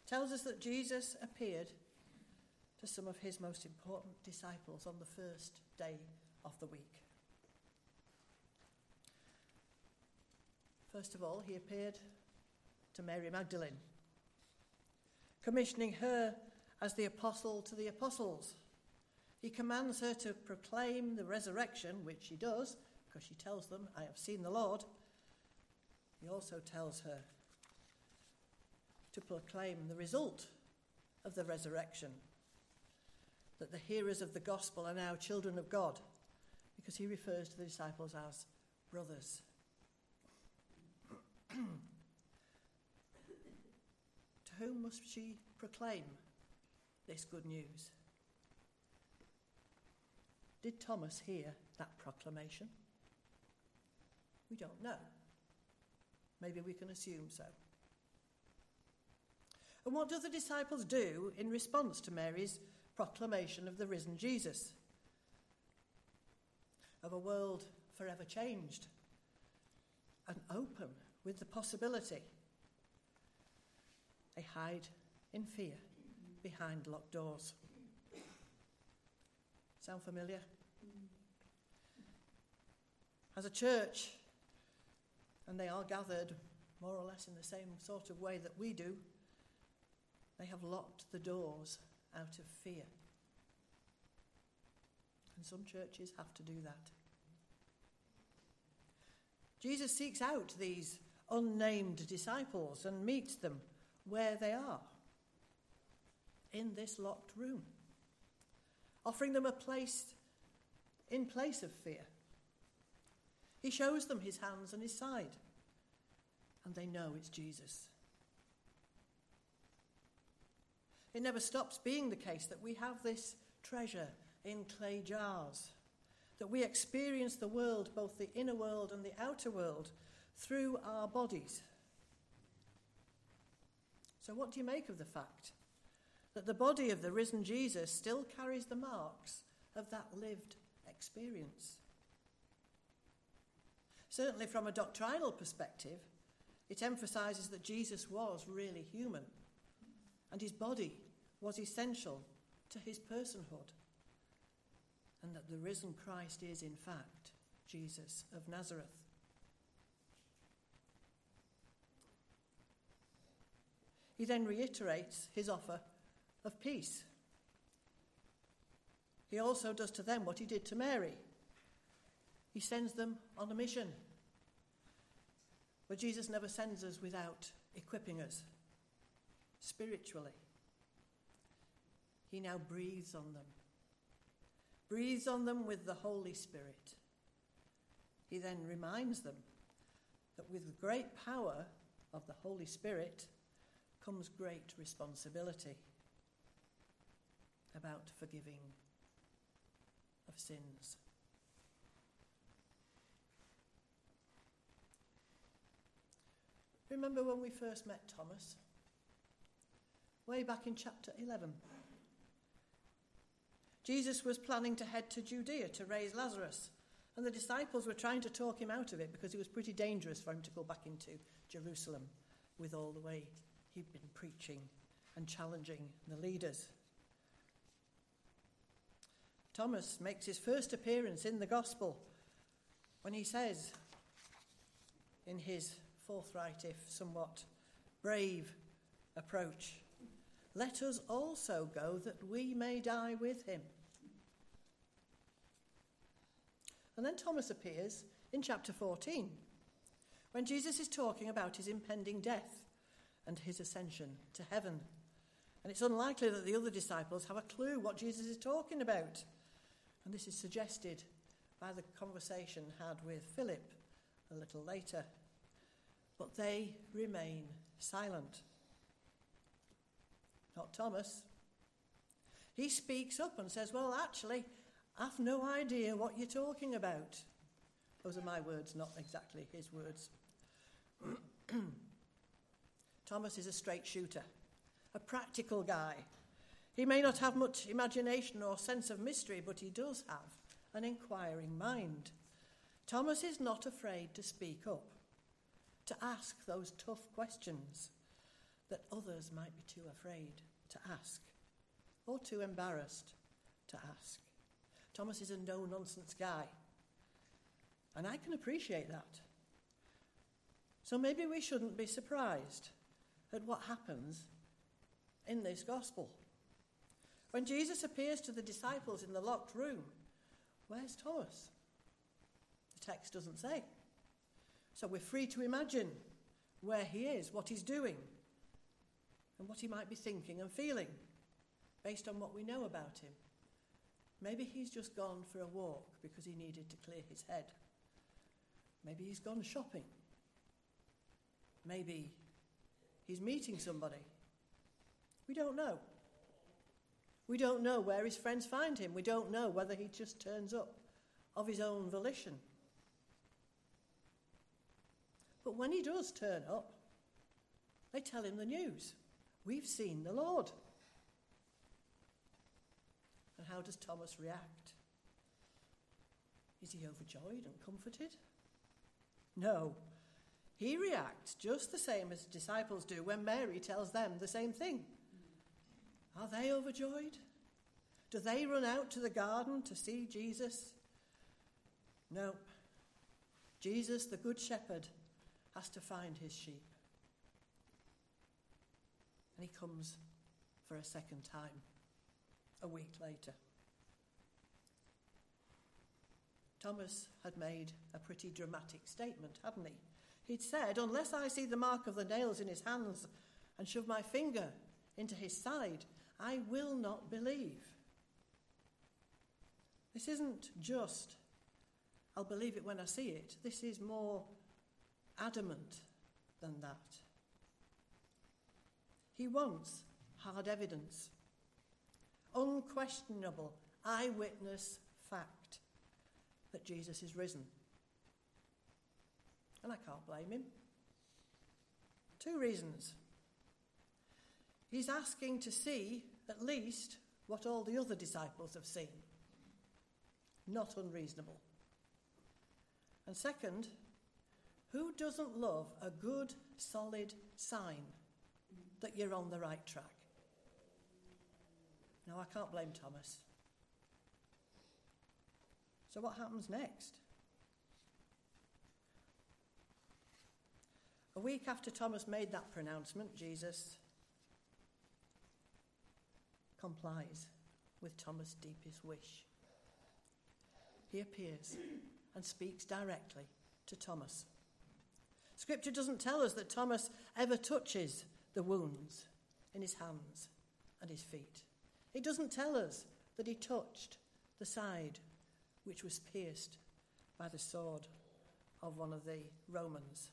tells us that Jesus appeared to some of his most important disciples on the first day of the week. First of all, he appeared to Mary Magdalene, commissioning her as the apostle to the apostles. He commands her to proclaim the resurrection, which she does, because she tells them, I have seen the Lord. He also tells her to proclaim the result of the resurrection, that the hearers of the gospel are now children of God, because he refers to the disciples as brothers. To whom must she proclaim this good news? Did Thomas hear that proclamation? We don't know. Maybe we can assume so. And what do the disciples do in response to Mary's proclamation of the risen Jesus? Of a world forever changed and open with the possibility. They hide in fear behind locked doors. Sound familiar? As a church, and they are gathered more or less in the same sort of way that we do, they have locked the doors out of fear. And some churches have to do that. Jesus seeks out these unnamed disciples and meets them where they are, in this locked room, offering them a place in place of fear. He shows them his hands and his side, and they know it's Jesus. It never stops being the case that we have this treasure in clay jars, that we experience the world, both the inner world and the outer world, through our bodies. So what do you make of the fact that the body of the risen Jesus still carries the marks of that lived experience? Certainly from a doctrinal perspective, it emphasises that Jesus was really human, and his body was essential to his personhood, and that the risen Christ is, in fact, Jesus of Nazareth. He then reiterates his offer of peace. He also does to them what he did to Mary. He sends them on a mission. But Jesus never sends us without equipping us spiritually. He now breathes on them with the Holy Spirit. He then reminds them that with the great power of the Holy Spirit comes great responsibility about forgiving of sins. Remember when we first met Thomas? Way back in chapter 11. Jesus was planning to head to Judea to raise Lazarus, and the disciples were trying to talk him out of it because it was pretty dangerous for him to go back into Jerusalem with all the way he'd been preaching and challenging the leaders. Thomas makes his first appearance in the gospel when he says, in his forthright, if somewhat brave approach, "Let us also go that we may die with him." And then Thomas appears in chapter 14, when Jesus is talking about his impending death and his ascension to heaven. And it's unlikely that the other disciples have a clue what Jesus is talking about. And this is suggested by the conversation had with Philip a little later. But they remain silent. Not Thomas. He speaks up and says, "Well, actually, I've no idea what you're talking about." Those are my words, not exactly his words. Thomas is a straight shooter, a practical guy. He may not have much imagination or sense of mystery, but he does have an inquiring mind. Thomas is not afraid to speak up, to ask those tough questions that others might be too afraid to ask or too embarrassed to ask. Thomas is a no-nonsense guy, and I can appreciate that. So maybe we shouldn't be surprised at what happens in this gospel. When Jesus appears to the disciples in the locked room, where's Thomas? The text doesn't say. So we're free to imagine where he is, what he's doing, and what he might be thinking and feeling based on what we know about him. Maybe he's just gone for a walk because he needed to clear his head. Maybe he's gone shopping. Maybe he's meeting somebody. We don't know. We don't know where his friends find him. We don't know whether he just turns up of his own volition. But when he does turn up, they tell him the news. We've seen the Lord. And how does Thomas react? Is he overjoyed and comforted? No. He reacts just the same as disciples do when Mary tells them the same thing. Are they overjoyed? Do they run out to the garden to see Jesus? No. Jesus, the Good Shepherd, has to find his sheep. And he comes for a second time, a week later. Thomas had made a pretty dramatic statement, hadn't he? He'd said, unless I see the mark of the nails in his hands and shove my finger into his side, I will not believe. This isn't just, I'll believe it when I see it. This is more adamant than that. He wants hard evidence, unquestionable eyewitness fact that Jesus is risen. And I can't blame him. 2 reasons. He's asking to see at least what all the other disciples have seen. Not unreasonable. And second, who doesn't love a good, solid sign that you're on the right track? Now, I can't blame Thomas. So what happens next? A week after Thomas made that pronouncement, Jesus complies with Thomas' deepest wish. He appears and speaks directly to Thomas. Scripture doesn't tell us that Thomas ever touches the wounds in his hands and his feet. It doesn't tell us that he touched the side which was pierced by the sword of one of the Romans.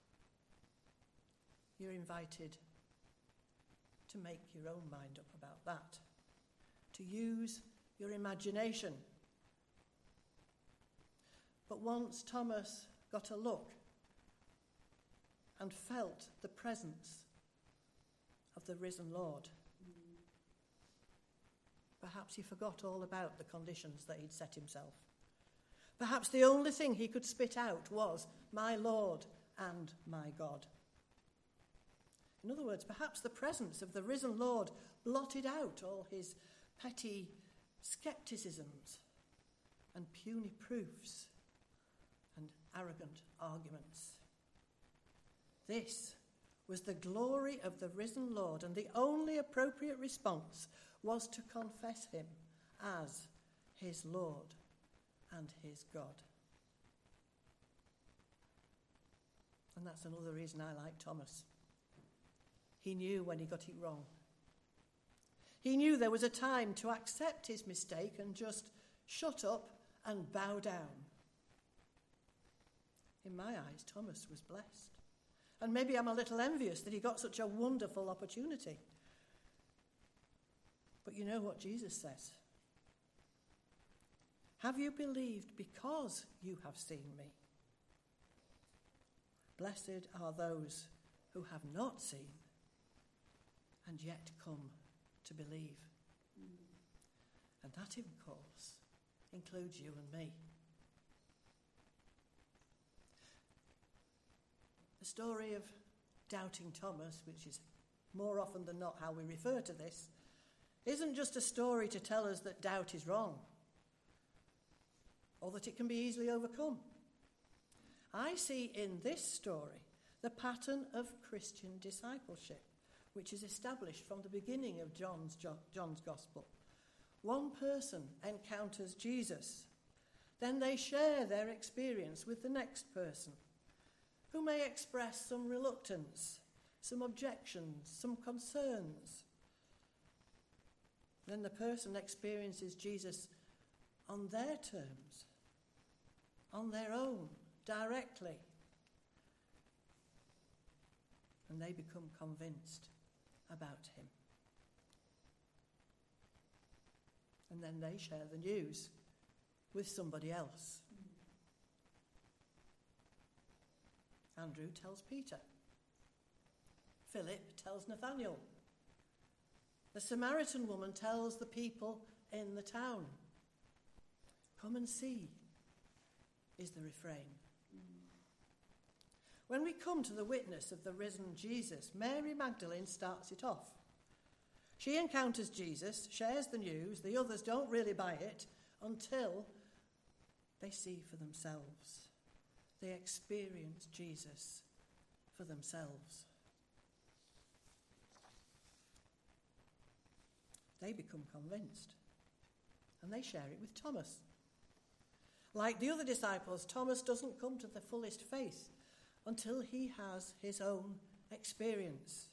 You're invited to make your own mind up about that, to use your imagination. But once Thomas got a look and felt the presence of the risen Lord, perhaps he forgot all about the conditions that he'd set himself. Perhaps the only thing he could spit out was, my Lord and my God. In other words, perhaps the presence of the risen Lord blotted out all his petty skepticisms and puny proofs and arrogant arguments. This was the glory of the risen Lord, and the only appropriate response was to confess him as his Lord and his God. And that's another reason I like Thomas. He knew when he got it wrong. He knew there was a time to accept his mistake and just shut up and bow down. In my eyes, Thomas was blessed. And maybe I'm a little envious that he got such a wonderful opportunity. But you know what Jesus says? Have you believed because you have seen me? Blessed are those who have not seen and yet come to believe. And that, of course, includes you and me. The story of doubting Thomas, which is more often than not how we refer to this, isn't just a story to tell us that doubt is wrong or that it can be easily overcome. I see in this story the pattern of Christian discipleship, which is established from the beginning of John's Gospel. One person encounters Jesus. Then they share their experience with the next person, who may express some reluctance, some objections, some concerns. Then the person experiences Jesus on their terms, on their own, directly. And they become convinced about him. And then they share the news with somebody else. Andrew tells Peter. Philip tells Nathanael. The Samaritan woman tells the people in the town. Come and see, is the refrain. When we come to the witness of the risen Jesus, Mary Magdalene starts it off. She encounters Jesus, shares the news. The others don't really buy it until they see for themselves. They experience Jesus for themselves. They become convinced, and they share it with Thomas. Like the other disciples, Thomas doesn't come to the fullest faith until he has his own experience.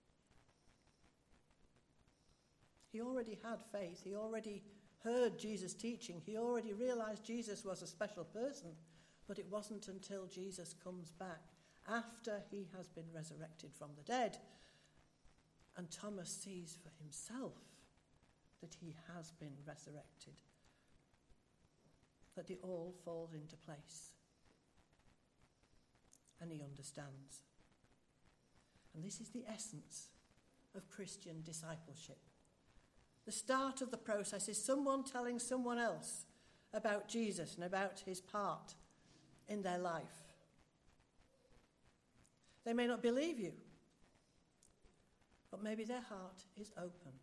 He already had faith. He already heard Jesus teaching. He already realized Jesus was a special person, but it wasn't until Jesus comes back after he has been resurrected from the dead and Thomas sees for himself that he has been resurrected, that it all falls into place. And he understands. And this is the essence of Christian discipleship. The start of the process is someone telling someone else about Jesus and about his part in their life. They may not believe you, but maybe their heart is open.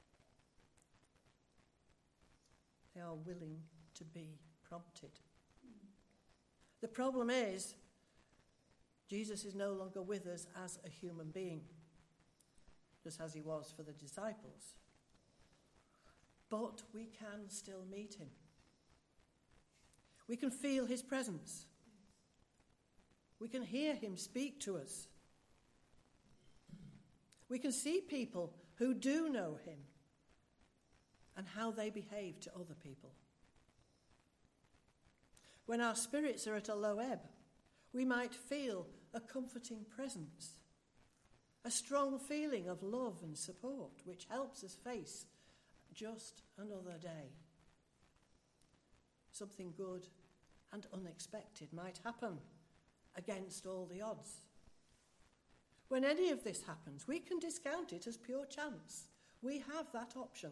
They are willing to be prompted. The problem is, Jesus is no longer with us as a human being, just as he was for the disciples. But we can still meet him. We can feel his presence. We can hear him speak to us. We can see people who do know him and how they behave to other people. When our spirits are at a low ebb, we might feel a comforting presence, a strong feeling of love and support, which helps us face just another day. Something good and unexpected might happen against all the odds. When any of this happens, we can discount it as pure chance. We have that option.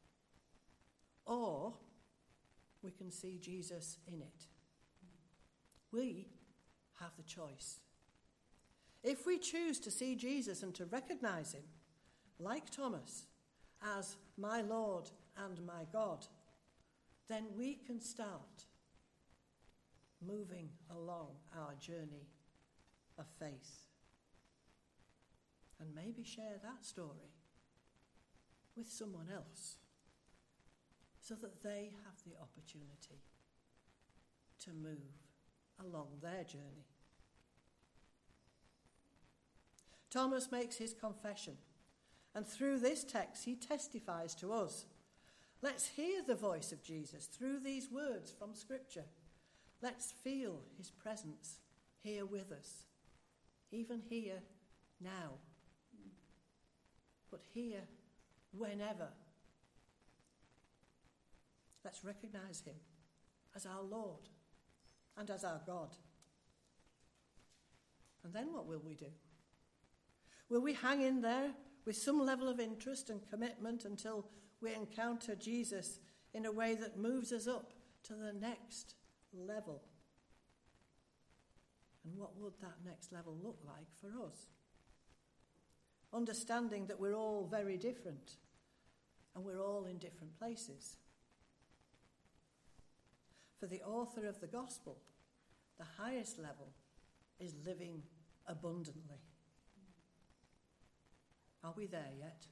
Or we can see Jesus in it. We have the choice. If we choose to see Jesus and to recognize him, like Thomas, as my Lord and my God, then we can start moving along our journey of faith and maybe share that story with someone else so that they have the opportunity to move along their journey. Thomas makes his confession, and through this text he testifies to us. Let's hear the voice of Jesus through these words from Scripture. Let's feel his presence here with us, even here now, but here whenever. Let's recognize him as our Lord and as our God. And then what will we do? Will we hang in there with some level of interest and commitment until we encounter Jesus in a way that moves us up to the next level? And what would that next level look like for us? understanding that we're all very different and we're all in different places. For the author of the gospel, the highest level is living abundantly. Are we there yet?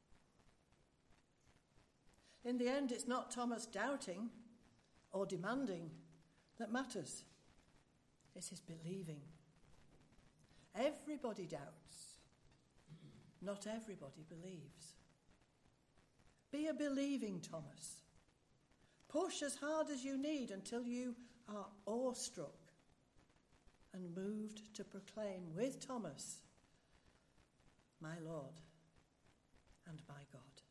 In the end, it's not Thomas doubting or demanding that matters. It's his believing. Everybody doubts. Not everybody believes. Be a believing Thomas. Push as hard as you need until you are awestruck and moved to proclaim with Thomas, my Lord and my God.